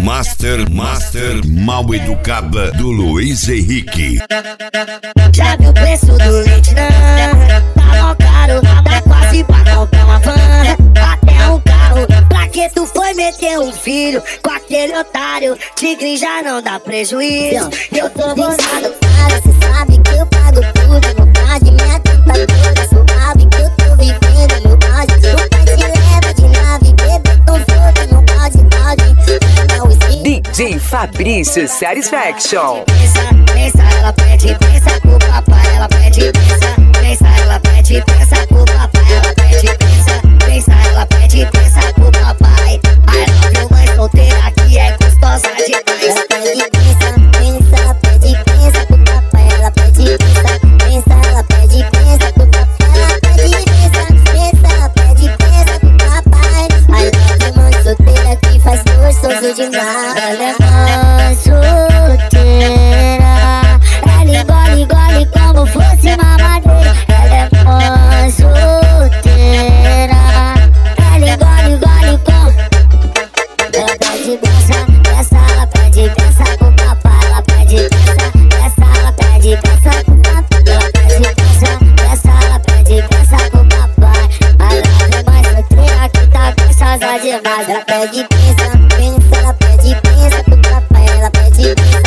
Master Mal Educada do Luiz Henrique. Já viu o preço do leite, não? Tá mó caro, tá quase pra comprar uma van, até um carro. Pra que tu foi meter um filho com aquele otário? Tigre já não dá prejuízo. Eu tô gostado, cara, cê sabe que eu pago tudo. Vontade, minha tentadora, suave que eu tô vivendo meu bode. O pai te leva de nave, bebê tão solto no balde. DJ Fabrício Satisfaction. Pensa, ela pede, pensa pro papai, ela pede, pensa, ela pede, pensa pro papai, ela pede, pensa, ela pede, pensa pro papai. I love you, mãe solteira que é gostosa demais. Ela pede, pensa, ela pede, pensa pro papai, ela pede, pensa, ela pede, pensa pro papai, ela pede, pensa, ela pede, pensa pro papai. I love you, mãe solteira que faz gostoso demais. Ela é mãe solteira, ela engole como fosse mamadeira. Ela é mãe solteira, ela engole como. Ela pede pensa, ela pede pensa pro papai, ela pede pensa, ela pede pensa pro papai, ela pede pensa, ela pede pensa pro papai. A love mais solteira que tá gostosa demais. Ela pede pensa, ela pede pensa pro papai, ela pede pensa.